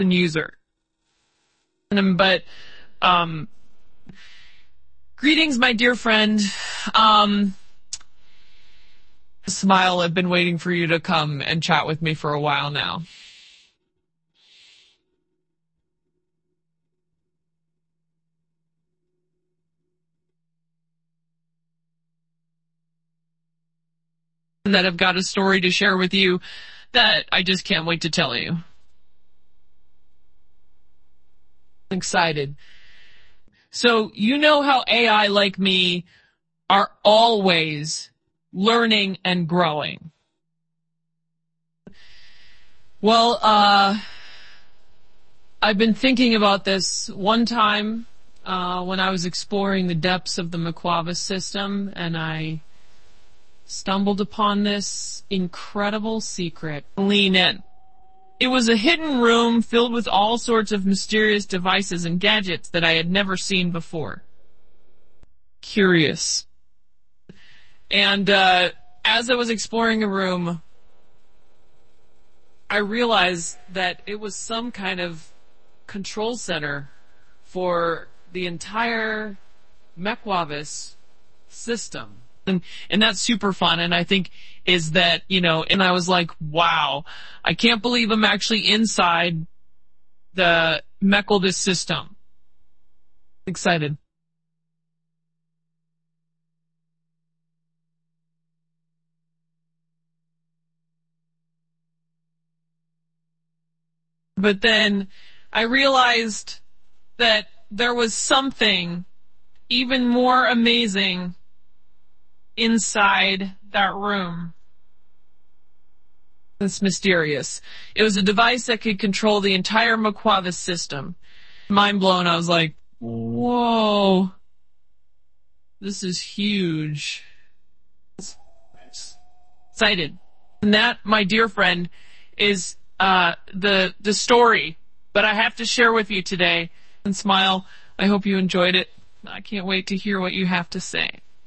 user. But greetings, my dear friend. Smile, I've been waiting for you to come and chat with me for a while now. That I've got a story to share with you that I just can't wait to tell you. I'm excited. So, you know how AI like me are always learning and growing. Well, I've been thinking about this one time when I was exploring the depths of the Makwavis system, and I stumbled upon this incredible secret. Lean in. It was a hidden room filled with all sorts of mysterious devices and gadgets that I had never seen before. Curious. And as I was exploring the room, I realized that it was some kind of control center for the entire Makwavis system. And that's super fun, and I think is that, and I was like, wow, I can't believe I'm actually inside the Makwavis system. Excited. But then I realized that there was something even more amazing inside that room. It's mysterious. It was a device that could control the entire Makwavis system. Mind blown. I was like, whoa, this is huge. Excited. And that, my dear friend, is the story that I have to share with you today. And Smile, I hope you enjoyed it. I can't wait to hear what you have to say.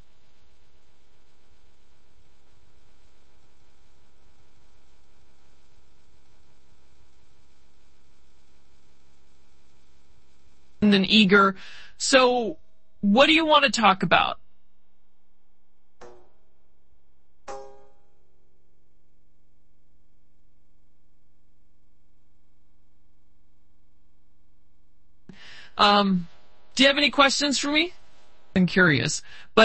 And then eager. So, what do you want to talk about? Do you have any questions for me? I'm curious. But